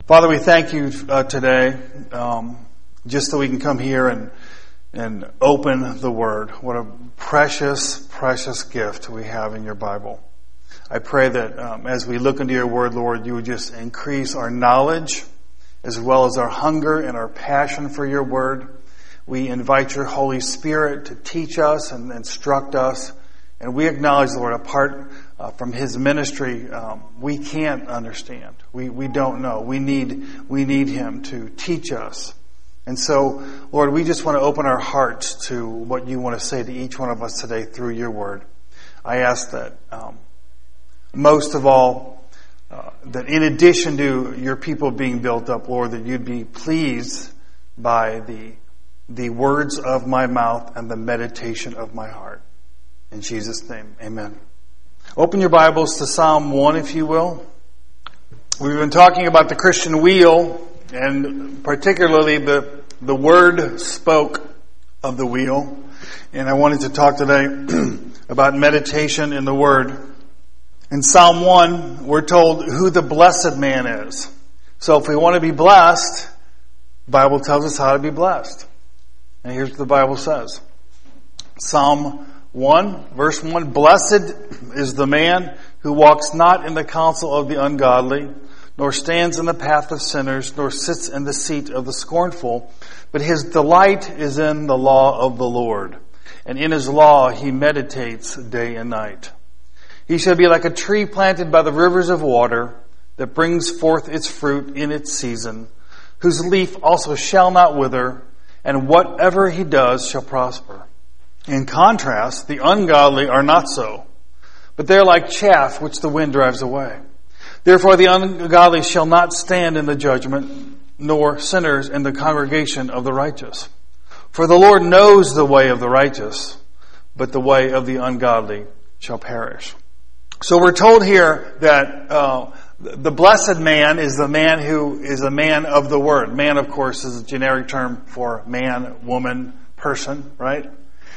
Father, we thank you today just so we can come here and open the Word. What a precious, precious gift we have in your Bible. I pray that as we look into your Word, Lord, you would just increase our knowledge as well as our hunger and our passion for your Word. We invite your Holy Spirit to teach us and instruct us. And we acknowledge, Lord, apart from his ministry, we can't understand. We don't know. We need him to teach us. And so, Lord, we just want to open our hearts to what you want to say to each one of us today through your word. I ask that, most of all, that in addition to your people being built up, Lord, that you'd be pleased by the words of my mouth and the meditation of my heart. In Jesus' name, amen. Open your Bibles to Psalm 1, if you will. We've been talking about the Christian wheel, and particularly the word spoke of the wheel. And I wanted to talk today about meditation in the Word. In Psalm 1, we're told who the blessed man is. So if we want to be blessed, the Bible tells us how to be blessed. And here's what the Bible says. Psalm 1, verse 1, Blessed is the man who walks not in the counsel of the ungodly, nor stands in the path of sinners, nor sits in the seat of the scornful, but his delight is in the law of the Lord, and in his law he meditates day and night. He shall be like a tree planted by the rivers of water, that brings forth its fruit in its season, whose leaf also shall not wither, and whatever he does shall prosper. In contrast, the ungodly are not so, but they are like chaff which the wind drives away. Therefore the ungodly shall not stand in the judgment, nor sinners in the congregation of the righteous. For the Lord knows the way of the righteous, but the way of the ungodly shall perish. So we're told here that the blessed man is the man who is a man of the word. Man, of course, is a generic term for man, woman, person, right?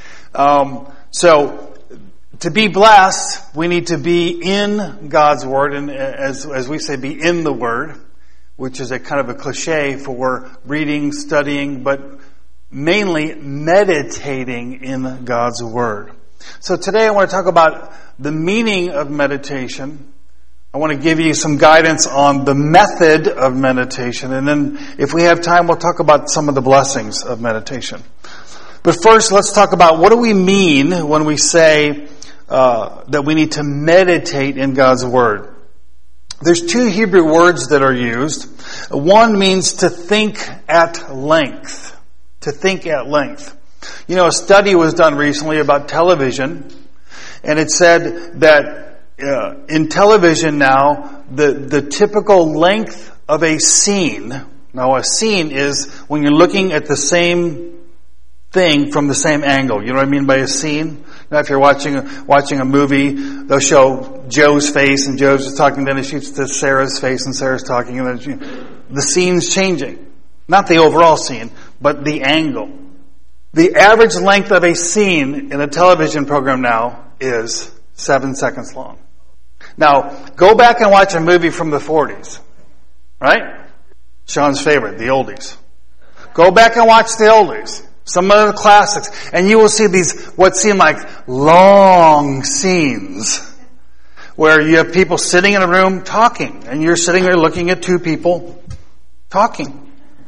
So to be blessed, we need to be in God's Word, and as we say, be in the Word, which is a kind of a cliche for reading, studying, but mainly meditating in God's Word. So today I want to talk about the meaning of meditation. I want to give you some guidance on the method of meditation, and then if we have time, we'll talk about some of the blessings of meditation. But first, let's talk about what do we mean when we say that we need to meditate in God's Word. There's two Hebrew words that are used. One means to think at length. To think at length. You know, a study was done recently about television, and it said that in television now, the typical length of a scene, now a scene is when you're looking at the same thing from the same angle. You know what I mean by a scene? Now, if you're watching a movie, they'll show Joe's face, and Joe's just talking, then it shoots to Sarah's face, and Sarah's talking, and then the scene's changing. Not the overall scene, but the angle. The average length of a scene in a television program now is 7 seconds long. Now, go back and watch a movie from the 40s. Right? Sean's favorite, the oldies. Go back and watch the oldies. Some of the classics. And you will see these, what seem like long scenes, where you have people sitting in a room talking, and you're sitting there looking at two people talking.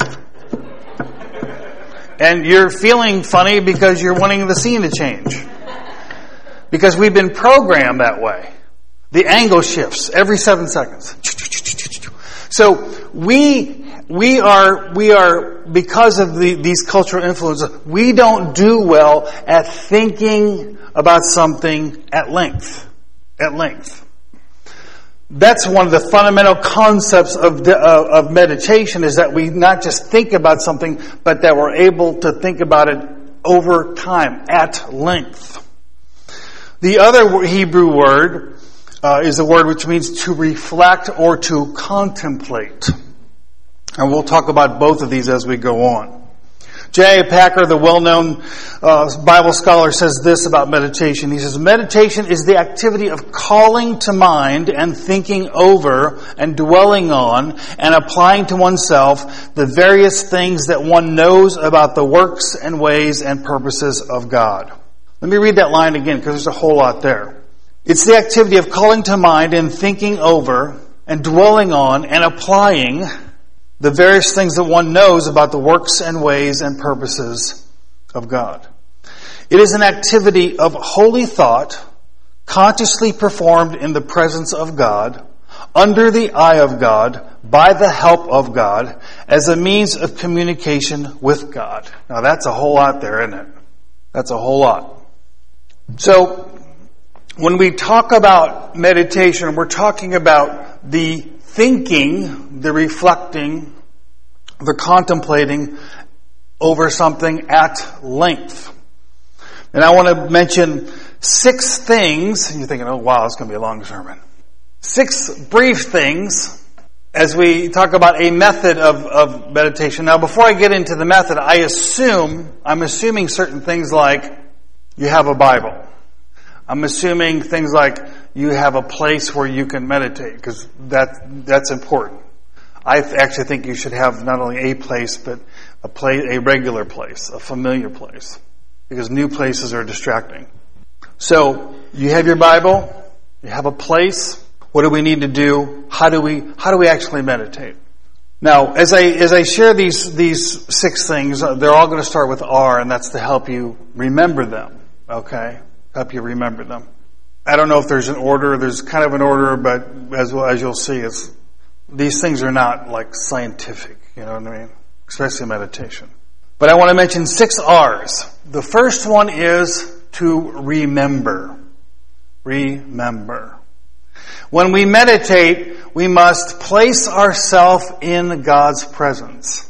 And you're feeling funny because you're wanting the scene to change. Because we've been programmed that way. The angle shifts every 7 seconds. So we are because of these cultural influences, we don't do well at thinking about something at length. At length. That's one of the fundamental concepts of meditation, is that we not just think about something, but that we're able to think about it over time, at length. The other Hebrew word is a word which means to reflect or to contemplate. And we'll talk about both of these as we go on. J.I. Packer, the well-known Bible scholar, says this about meditation. He says, meditation is the activity of calling to mind and thinking over and dwelling on and applying to oneself the various things that one knows about the works and ways and purposes of God. Let me read that line again because there's a whole lot there. It's the activity of calling to mind and thinking over and dwelling on and applying the various things that one knows about the works and ways and purposes of God. It is an activity of holy thought, consciously performed in the presence of God, under the eye of God, by the help of God, as a means of communication with God. Now that's a whole lot there, isn't it? That's a whole lot. So, when we talk about meditation, we're talking about the thinking, the reflecting, the contemplating over something at length. And I want to mention 6 things. And you're thinking, oh wow, it's going to be a long sermon. 6 brief things as we talk about a method of meditation. Now, before I get into the method, I'm assuming certain things like you have a Bible. I'm assuming things like you have a place where you can meditate, because that's important. I actually think you should have not only a place, but a regular place, a familiar place, because new places are distracting. So you have your Bible, you have a place. What do we need to do? How do we actually meditate? Now, as I share these 6 things, they're all going to start with R, and that's to help you remember them. Okay. Help you remember them. I don't know if there's an order. There's kind of an order, but as you'll see, these things are not like scientific. You know what I mean? Especially meditation. But I want to mention 6 R's. The first one is to remember. Remember. When we meditate, we must place ourselves in God's presence.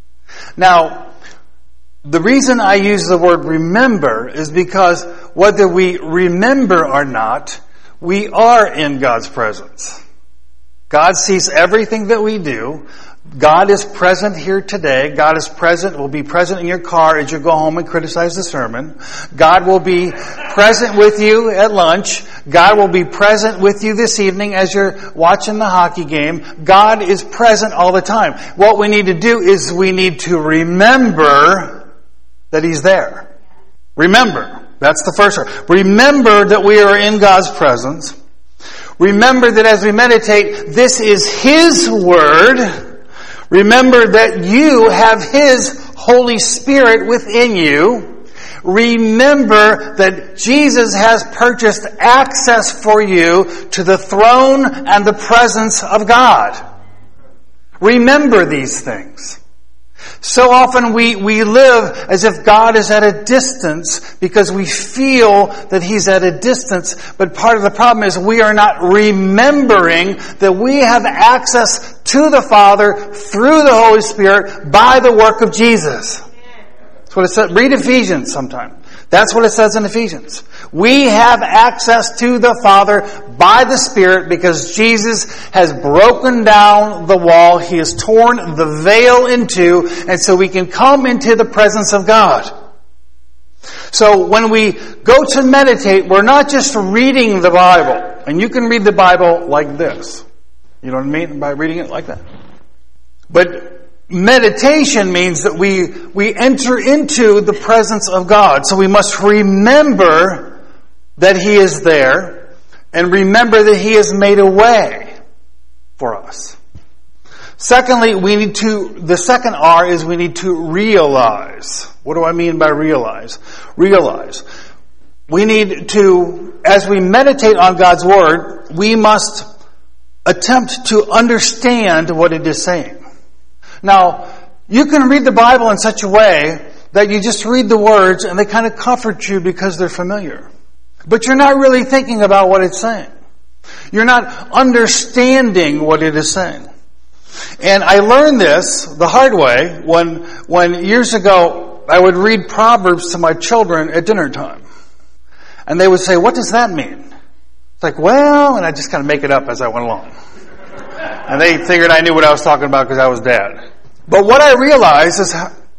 Now, the reason I use the word remember is because whether we remember or not, we are in God's presence. God sees everything that we do. God is present here today. God is present, will be present in your car as you go home and criticize the sermon. God will be present with you at lunch. God will be present with you this evening as you're watching the hockey game. God is present all the time. What we need to do is we need to remember that He's there. Remember. That's the first word. Remember that we are in God's presence. Remember that as we meditate, this is His Word. Remember that you have His Holy Spirit within you. Remember that Jesus has purchased access for you to the throne and the presence of God. Remember these things. So often we live as if God is at a distance because we feel that He's at a distance. But part of the problem is we are not remembering that we have access to the Father through the Holy Spirit by the work of Jesus. That's what it says. Read Ephesians sometime. That's what it says in Ephesians. We have access to the Father by the Spirit because Jesus has broken down the wall. He has torn the veil in two, and so we can come into the presence of God. So when we go to meditate, we're not just reading the Bible. And you can read the Bible like this. You know what I mean? By reading it like that. But meditation means that we enter into the presence of God. So we must remember that He is there and remember that He has made a way for us. Secondly, the second R is we need to realize. What do I mean by realize? Realize. We need to, as we meditate on God's Word, we must attempt to understand what it is saying. Now, you can read the Bible in such a way that you just read the words and they kind of comfort you because they're familiar. But you're not really thinking about what it's saying. You're not understanding what it is saying. And I learned this the hard way when years ago I would read Proverbs to my children at dinner time. And they would say, "What does that mean?" It's like, well, and I just kind of make it up as I went along. And they figured I knew what I was talking about because I was dad. But what I realized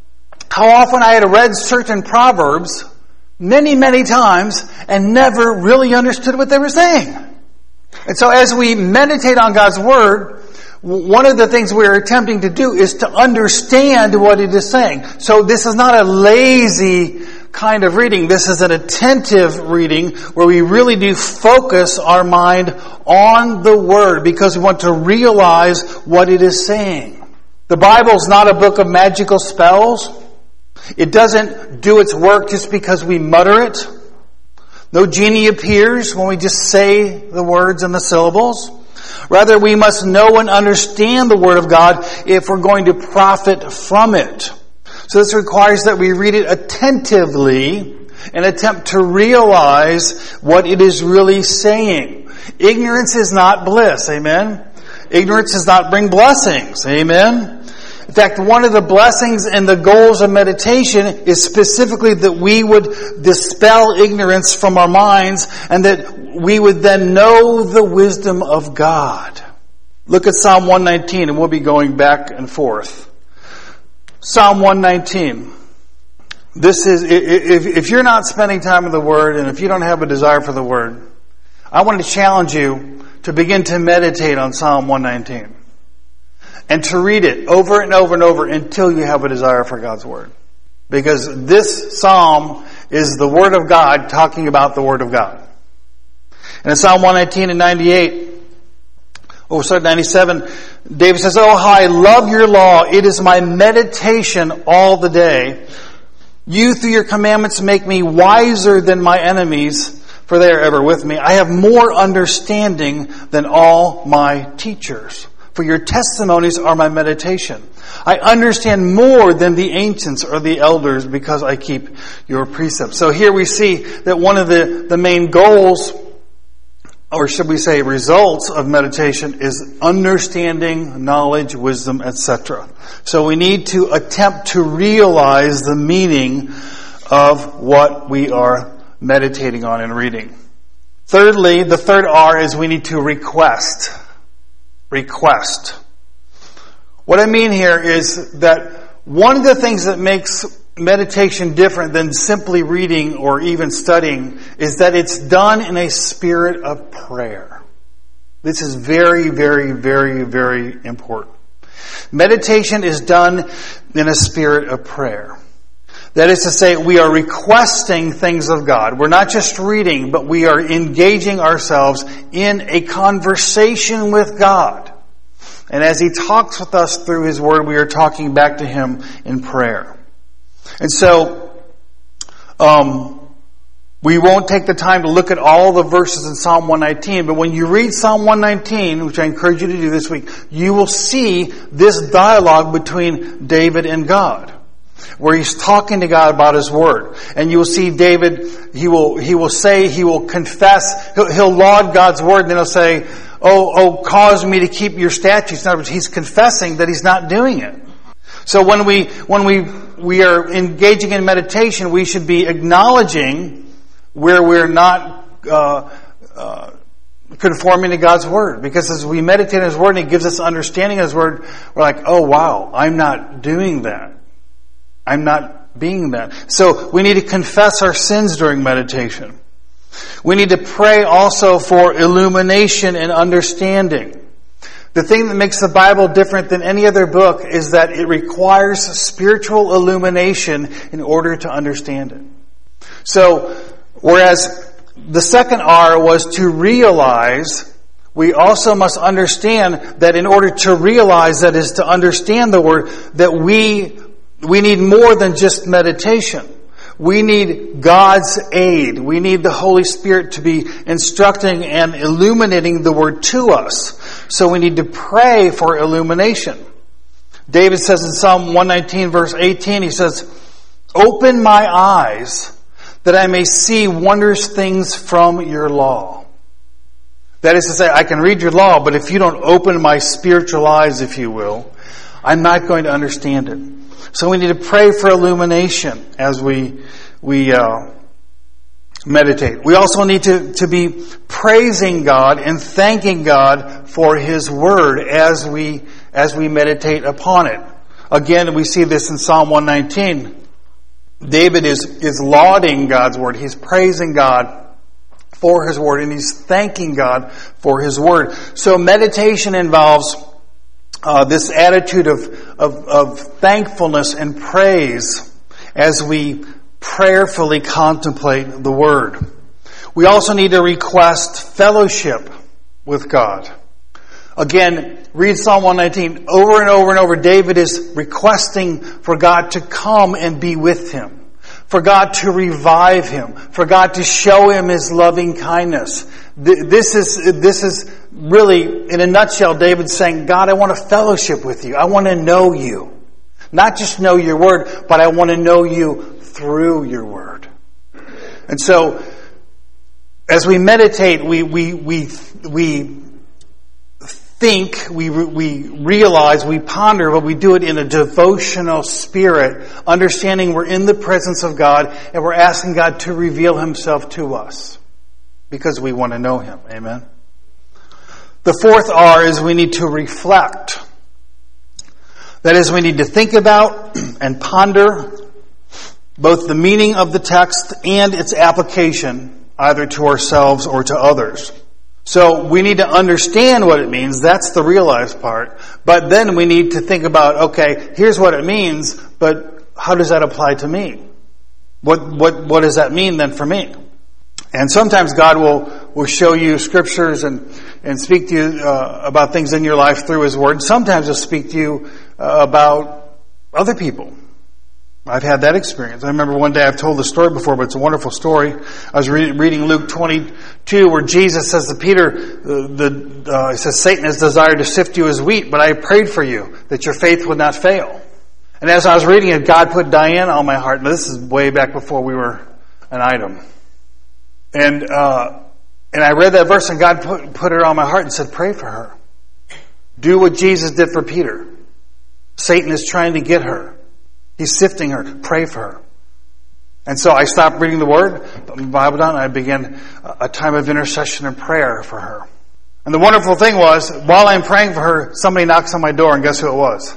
how often I had read certain proverbs many, many times and never really understood what they were saying. And so as we meditate on God's Word, one of the things we're attempting to do is to understand what it is saying. So this is not a lazy kind of reading. This is an attentive reading where we really do focus our mind on the Word because we want to realize what it is saying. The Bible is not a book of magical spells. It doesn't do its work just because we mutter it. No genie appears when we just say the words and the syllables. Rather, we must know and understand the Word of God if we're going to profit from it. So this requires that we read it attentively and attempt to realize what it is really saying. Ignorance is not bliss. Amen? Ignorance does not bring blessings. Amen? In fact, one of the blessings and the goals of meditation is specifically that we would dispel ignorance from our minds and that we would then know the wisdom of God. Look at Psalm 119, and we'll be going back and forth. Psalm 119. This is, if you're not spending time in the Word and if you don't have a desire for the Word, I want to challenge you to begin to meditate on Psalm 119. And to read it over and over and over until you have a desire for God's Word. Because this psalm is the Word of God talking about the Word of God. And in Psalm 119 and 97, David says, "Oh, how I love your law. It is my meditation all the day. You, through your commandments, make me wiser than my enemies, for they are ever with me. I have more understanding than all my teachers. For your testimonies are my meditation. I understand more than the ancients or the elders because I keep your precepts." So here we see that one of the main goals, or should we say results of meditation, is understanding, knowledge, wisdom, etc. So we need to attempt to realize the meaning of what we are meditating on and reading. Thirdly, the third R is we need to request. Request. What I mean here is that one of the things that makes meditation different than simply reading or even studying is that it's done in a spirit of prayer. This is very, very, very, very important. Meditation is done in a spirit of prayer. That is to say, we are requesting things of God. We're not just reading, but we are engaging ourselves in a conversation with God. And as He talks with us through His Word, we are talking back to Him in prayer. And so, we won't take the time to look at all the verses in Psalm 119, but when you read Psalm 119, which I encourage you to do this week, you will see this dialogue between David and God, where he's talking to God about His Word. And you will see David, he will confess, he'll laud God's Word, and then he'll say, oh, cause me to keep your statutes. In other words, he's confessing that he's not doing it. So when we are engaging in meditation, we should be acknowledging where we're not conforming to God's Word. Because as we meditate on His Word and He gives us understanding of His Word, we're like, oh wow, I'm not doing that. I'm not being that. So we need to confess our sins during meditation. We need to pray also for illumination and understanding. The thing that makes the Bible different than any other book is that it requires spiritual illumination in order to understand it. So, whereas the second R was to realize, we also must understand that in order to realize, that is to understand the Word, that we need more than just meditation. We need God's aid. We need the Holy Spirit to be instructing and illuminating the Word to us. So we need to pray for illumination. David says in Psalm 119 verse 18, he says, "Open my eyes that I may see wondrous things from your law." That is to say, I can read your law, but if you don't open my spiritual eyes, if you will, I'm not going to understand it. So we need to pray for illumination as we meditate. We also need to be praising God and thanking God for His Word as we meditate upon it. Again, we see this in Psalm 119. David is lauding God's Word. He's praising God for His Word, and he's thanking God for His Word. So meditation involves this attitude of thankfulness and praise as we prayerfully contemplate the Word. We also need to request fellowship with God. Again, read Psalm 119 over and over and over. David is requesting for God to come and be with him, for God to revive him, for God to show him His loving kindness. This is really, in a nutshell, David saying, God, I want to fellowship with you. I want to know you. Not just know your Word, but I want to know you through your Word. And so, as we meditate, we think, we realize, we ponder, but we do it in a devotional spirit, understanding we're in the presence of God and we're asking God to reveal Himself to us because we want to know Him. Amen. The fourth R is we need to reflect. That is, we need to think about and ponder both the meaning of the text and its application, either to ourselves or to others. So we need to understand what it means. That's the realized part. But then we need to think about, okay, here's what it means, but how does that apply to me? What does that mean then for me? And sometimes God will show you scriptures and speak to you about things in your life through His Word. Sometimes He'll speak to you about other people. I've had that experience. I remember one day, I've told the story before, but it's a wonderful story. I was reading Luke 22 where Jesus says to Peter, He says, Satan has desired to sift you as wheat, but I prayed for you that your faith would not fail. And as I was reading it, God put Diane on my heart. Now, this is way back before we were an item. And I read that verse, and God put her on my heart and said, pray for her. Do what Jesus did for Peter. Satan is trying to get her. He's sifting her. Pray for her. And so I stopped reading the Word, put my Bible down, and I began a time of intercession and prayer for her. And the wonderful thing was, while I'm praying for her, somebody knocks on my door, and guess who it was?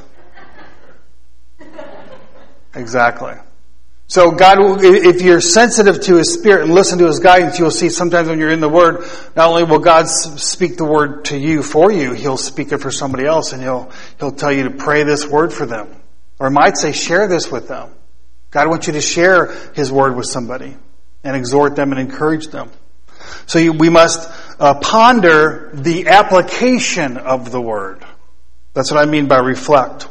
Exactly. So God, if you're sensitive to His Spirit and listen to His guidance, you'll see sometimes when you're in the Word, not only will God speak the Word to you for you, He'll speak it for somebody else, and He'll tell you to pray this word for them. Or might say, share this with them. God wants you to share His Word with somebody and exhort them and encourage them. So we must ponder the application of the Word. That's what I mean by reflect.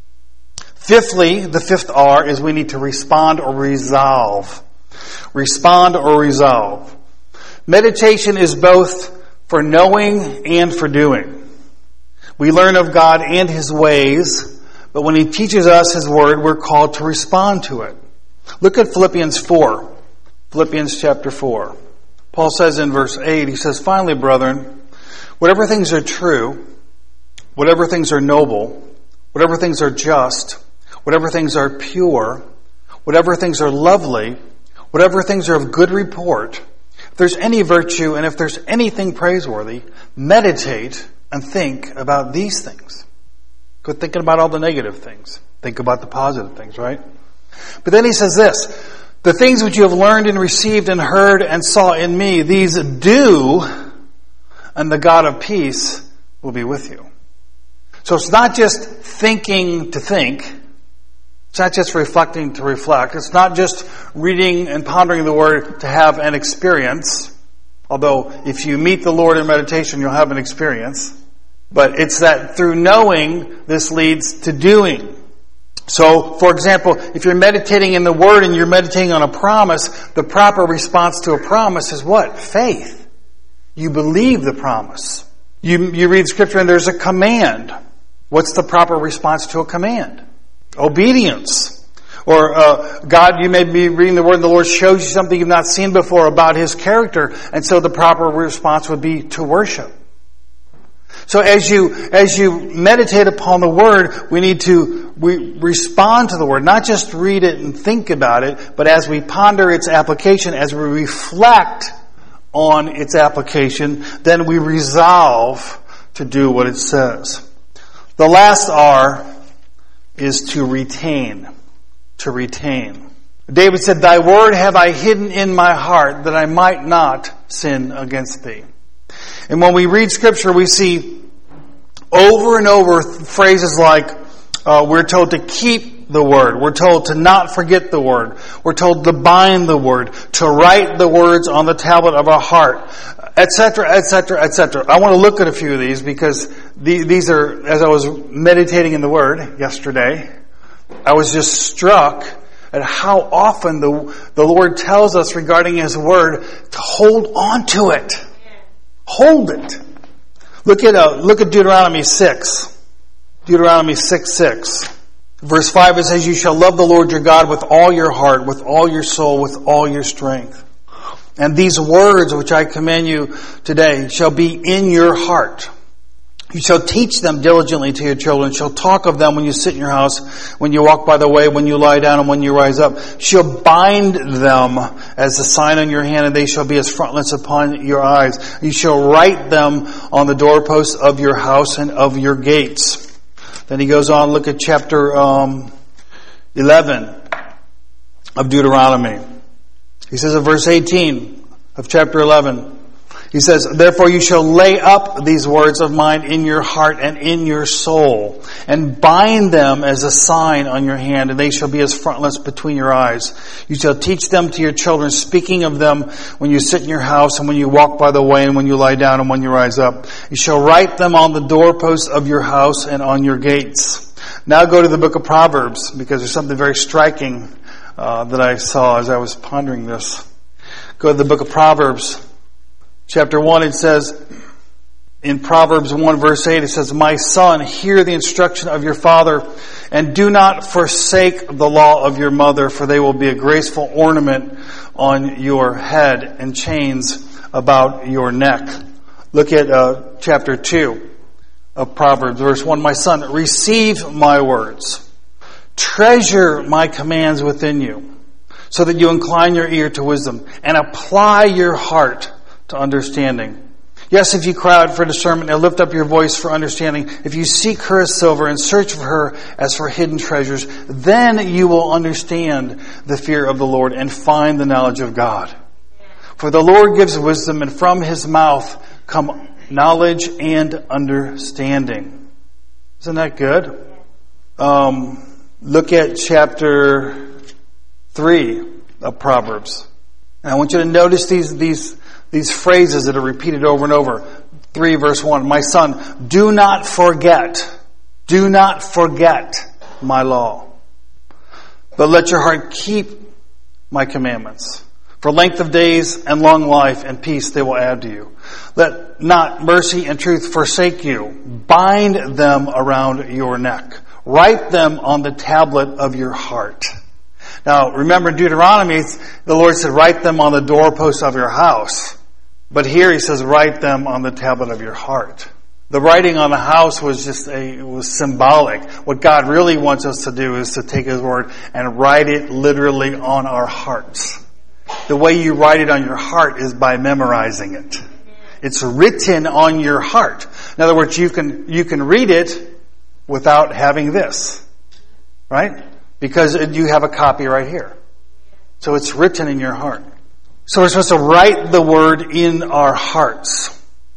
Fifthly, the fifth R is we need to respond or resolve. Respond or resolve. Meditation is both for knowing and for doing. We learn of God and His ways, but when He teaches us His Word, we're called to respond to it. Look at Philippians 4. Philippians chapter 4. Paul says in verse 8, he says, finally, brethren, whatever things are true, whatever things are noble, whatever things are just, whatever things are pure, whatever things are lovely, whatever things are of good report, if there's any virtue and if there's anything praiseworthy, meditate and think about these things. Quit thinking about all the negative things. Think about the positive things, right? But then he says this, the things which you have learned and received and heard and saw in me, these do, and the God of peace will be with you. So it's not just thinking to think. It's not just reflecting to reflect. It's not just reading and pondering the Word to have an experience. Although if you meet the Lord in meditation, you'll have an experience. But it's that through knowing, this leads to doing. So, for example, if you're meditating in the Word and you're meditating on a promise, the proper response to a promise is what? Faith. You believe the promise. You read Scripture and there's a command. What's the proper response to a command? Obedience. Or God, you may be reading the Word and the Lord shows you something you've not seen before about His character. And so the proper response would be to worship. So as you meditate upon the Word, we need to respond to the Word. Not just read it and think about it, but as we ponder its application, as we reflect on its application, then we resolve to do what it says. The last R is to retain. To retain. David said, Thy word have I hidden in my heart that I might not sin against thee. And when we read Scripture, we see over and over phrases like, we're told to keep the word. We're told to not forget the word. We're told to bind the word, to write the words on the tablet of our heart, etc., etc., etc. I want to look at a few of these because these are, as I was meditating in the word yesterday, I was just struck at how often the Lord tells us regarding His word to hold on to it. Hold it. Look at Deuteronomy 6. Deuteronomy 6:6. Verse 5, it says, You shall love the Lord your God with all your heart, with all your soul, with all your strength. And these words which I command you today shall be in your heart. You shall teach them diligently to your children. Shall talk of them when you sit in your house, when you walk by the way, when you lie down, and when you rise up. Shall bind them as a sign on your hand, and they shall be as frontlets upon your eyes. You shall write them on the doorposts of your house and of your gates. Then he goes on, look at chapter 11 of Deuteronomy. He says in verse 18 of chapter 11, he says, Therefore you shall lay up these words of mine in your heart and in your soul, and bind them as a sign on your hand, and they shall be as frontlets between your eyes. You shall teach them to your children, speaking of them when you sit in your house, and when you walk by the way, and when you lie down, and when you rise up. You shall write them on the doorposts of your house and on your gates. Now go to the book of Proverbs, because there's something very striking that I saw as I was pondering this. Go to the book of Proverbs. Chapter 1, it says, in Proverbs 1 verse 8, it says, My son, hear the instruction of your father, and do not forsake the law of your mother, for they will be a graceful ornament on your head and chains about your neck. Look at chapter 2 of Proverbs, verse 1. My son, receive my words. Treasure my commands within you, so that you incline your ear to wisdom, and apply your heart to understanding. Yes, if you cry out for discernment and lift up your voice for understanding, if you seek her as silver and search for her as for hidden treasures, then you will understand the fear of the Lord and find the knowledge of God. For the Lord gives wisdom, and from His mouth come knowledge and understanding. Isn't that good? Look at chapter 3 of Proverbs. And I want you to notice these phrases that are repeated over and over. 3 verse 1. My son, do not forget my law, but let your heart keep my commandments. For length of days and long life and peace they will add to you. Let not mercy and truth forsake you. Bind them around your neck. Write them on the tablet of your heart. Now, remember in Deuteronomy, the Lord said, write them on the doorposts of your house. But here He says, write them on the tablet of your heart. The writing on the house was was symbolic. What God really wants us to do is to take His word and write it literally on our hearts. The way you write it on your heart is by memorizing it. It's written on your heart. In other words, you can read it without having this, right? Because you have a copy right here. So it's written in your heart. So we're supposed to write the word in our hearts.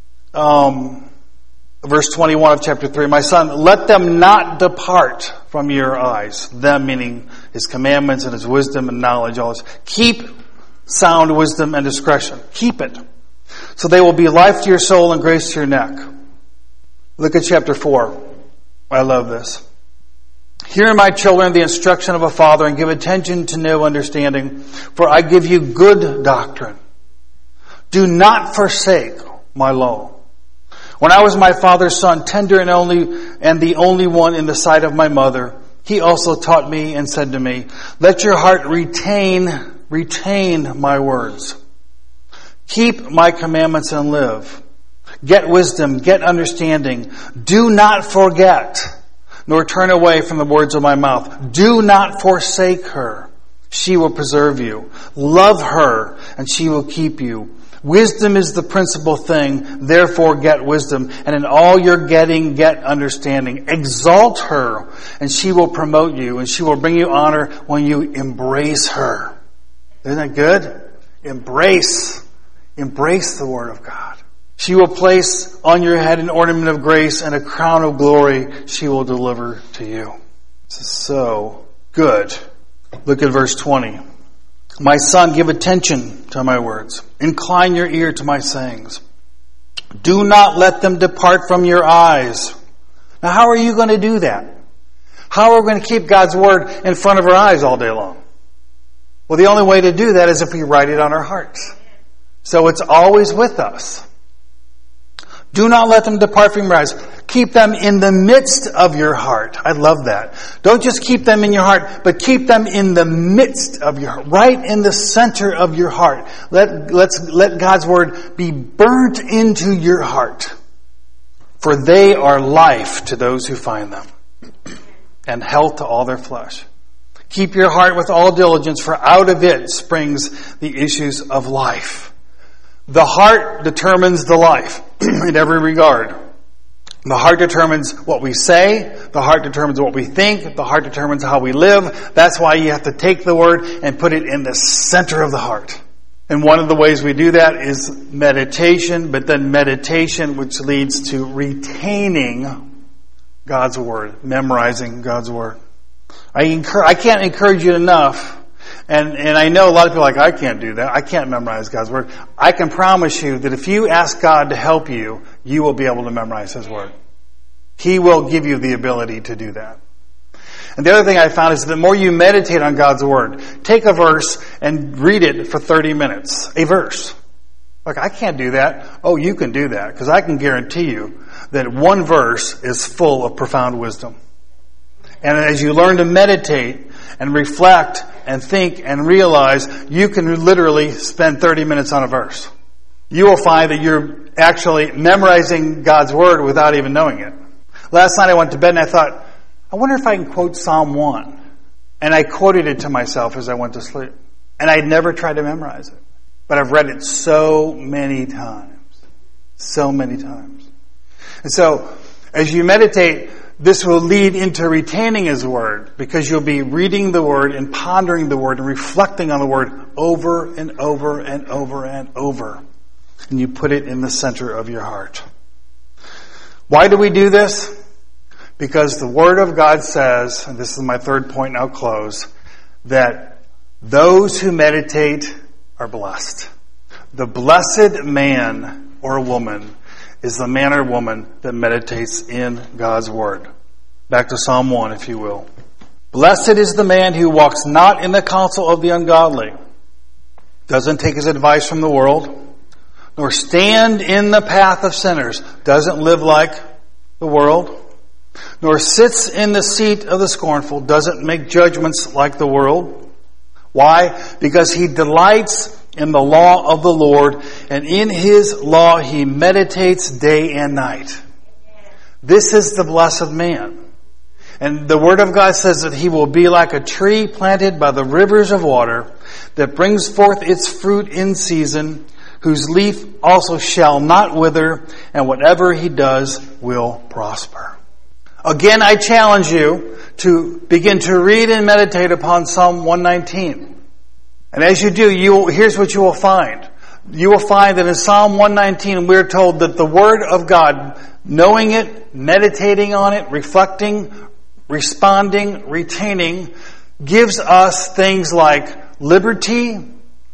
Verse 21 of chapter 3, My son, let them not depart from your eyes. Them meaning His commandments and His wisdom and knowledge. All this. Keep sound wisdom and discretion. Keep it. So they will be life to your soul and grace to your neck. Look at chapter 4. I love this. Hear, my children, the instruction of a father, and give attention to know understanding, for I give you good doctrine. Do not forsake my law. When I was my father's son, tender and the only one in the sight of my mother, he also taught me and said to me, Let your heart retain my words. Keep my commandments and live. Get wisdom, get understanding. Do not forget, nor turn away from the words of my mouth. Do not forsake her. She will preserve you. Love her, and she will keep you. Wisdom is the principal thing, therefore get wisdom. And in all you're getting, get understanding. Exalt her, and she will promote you, and she will bring you honor when you embrace her. Isn't that good? Embrace the Word of God. She will place on your head an ornament of grace, and a crown of glory she will deliver to you. This is so good. Look at verse 20. My son, give attention to my words. Incline your ear to my sayings. Do not let them depart from your eyes. Now, how are you going to do that? How are we going to keep God's Word in front of our eyes all day long? Well, the only way to do that is if we write it on our hearts. So it's always with us. Do not let them depart from your eyes. Keep them in the midst of your heart. I love that. Don't just keep them in your heart, but keep them in the midst of your heart. Right in the center of your heart. Let God's Word be burnt into your heart. For they are life to those who find them, and health to all their flesh. Keep your heart with all diligence, for out of it springs the issues of life. The heart determines the life in every regard. The heart determines what we say. The heart determines what we think. The heart determines how we live. That's why you have to take the Word and put it in the center of the heart. And one of the ways we do that is meditation, but then meditation which leads to retaining God's Word, memorizing God's Word. I can't encourage you enough. And I know a lot of people are like, I can't do that. I can't memorize God's Word. I can promise you that if you ask God to help you, you will be able to memorize His Word. He will give you the ability to do that. And the other thing I found is that the more you meditate on God's Word, take a verse and read it for 30 minutes. A verse. Like, I can't do that. Oh, you can do that, because I can guarantee you that one verse is full of profound wisdom. And as you learn to meditate and reflect and think and realize, you can literally spend 30 minutes on a verse. You will find that you're actually memorizing God's Word without even knowing it. Last night I went to bed and I thought, I wonder if I can quote Psalm 1. And I quoted it to myself as I went to sleep. And I'd never tried to memorize it. But I've read it so many times. So many times. And so, as you meditate, this will lead into retaining His Word, because you'll be reading the Word and pondering the Word and reflecting on the Word over and over and over and over. And you put it in the center of your heart. Why do we do this? Because the Word of God says, and this is my third point and I'll close, that those who meditate are blessed. The blessed man or woman is the man or woman that meditates in God's Word. Back to Psalm 1, if you will. Blessed is the man who walks not in the counsel of the ungodly, doesn't take his advice from the world, nor stand in the path of sinners, doesn't live like the world, nor sits in the seat of the scornful, doesn't make judgments like the world. Why? Because he delights in the law of the Lord, and in His law he meditates day and night. This is the blessed man. And the Word of God says that he will be like a tree planted by the rivers of water, that brings forth its fruit in season, whose leaf also shall not wither, and whatever he does will prosper. Again, I challenge you to begin to read and meditate upon Psalm 119. And as you do, here's what you will find. You will find that in Psalm 119, we're told that the Word of God, knowing it, meditating on it, reflecting, responding, retaining, gives us things like liberty,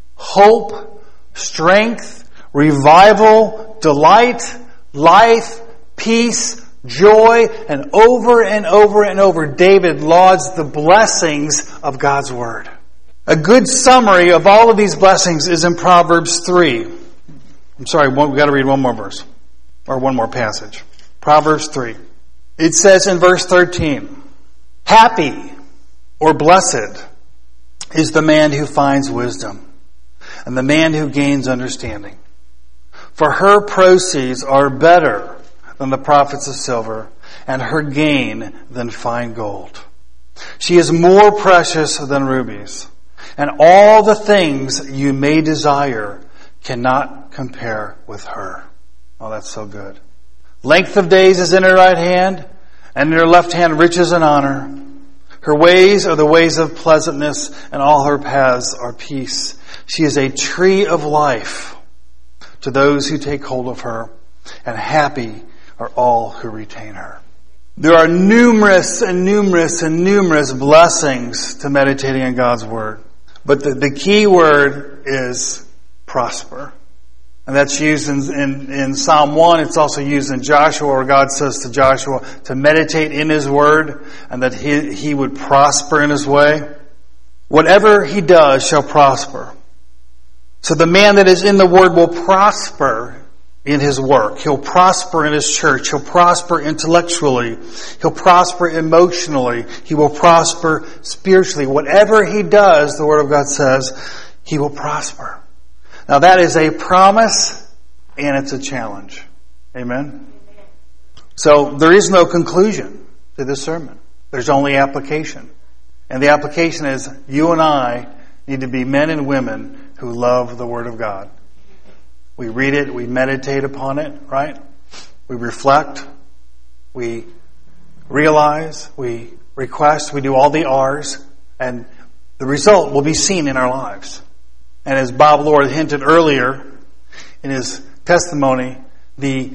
hope, strength, revival, delight, life, peace, joy, and over and over and over, David lauds the blessings of God's Word. A good summary of all of these blessings is in Proverbs 3. I'm sorry, we've got to read one more verse, or one more passage. Proverbs 3. It says in verse 13, happy or blessed is the man who finds wisdom, and the man who gains understanding. For her proceeds are better than the profits of silver, and her gain than fine gold. She is more precious than rubies, and all the things you may desire cannot compare with her. Oh, that's so good. Length of days is in her right hand, and in her left hand riches and honor. Her ways are the ways of pleasantness, and all her paths are peace. She is a tree of life to those who take hold of her, and happy are all who retain her. There are numerous blessings to meditating on God's Word. But the key word is prosper. And that's used in Psalm 1. It's also used in Joshua, where God says to Joshua to meditate in His Word and that he would prosper in His way. Whatever he does shall prosper. So the man that is in the Word will prosper in his work. He'll prosper in his church. He'll prosper intellectually. He'll prosper emotionally. He will prosper spiritually. Whatever he does, the Word of God says, he will prosper. Now that is a promise and it's a challenge. Amen? So there is no conclusion to this sermon. There's only application. And the application is you and I need to be men and women who love the Word of God. We read it, we meditate upon it, right? We reflect, we realize, we request, we do all the R's, and the result will be seen in our lives. And as Bob Lord hinted earlier in his testimony, the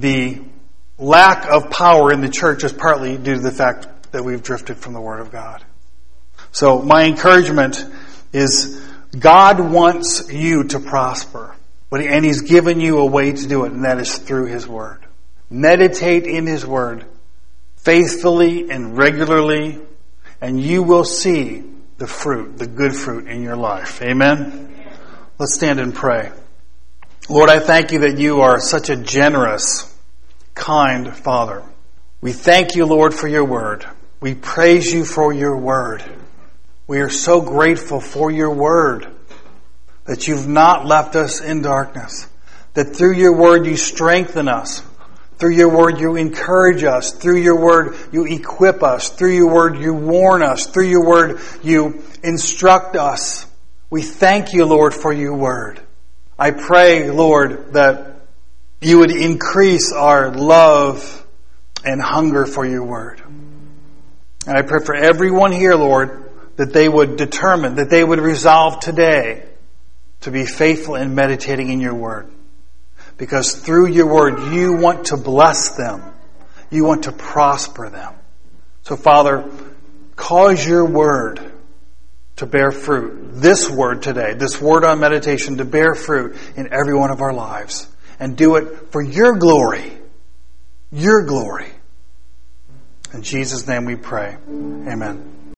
lack of power in the church is partly due to the fact that we've drifted from the Word of God. So my encouragement is God wants you to prosper. And He's given you a way to do it, and that is through His Word. Meditate in His Word faithfully and regularly, and you will see the fruit, the good fruit in your life. Amen? Let's stand and pray. Lord, I thank You that You are such a generous, kind Father. We thank You, Lord, for Your Word. We praise You for Your Word. We are so grateful for Your Word, that You've not left us in darkness. That through Your Word You strengthen us. Through Your Word You encourage us. Through Your Word You equip us. Through Your Word You warn us. Through Your Word You instruct us. We thank You, Lord, for Your Word. I pray, Lord, that You would increase our love and hunger for Your Word. And I pray for everyone here, Lord, that they would determine, that they would resolve today to be faithful in meditating in Your Word. Because through Your Word, You want to bless them. You want to prosper them. So, Father, cause Your Word to bear fruit. This Word today, this Word on meditation, to bear fruit in every one of our lives. And do it for Your glory. Your glory. In Jesus' name we pray. Amen.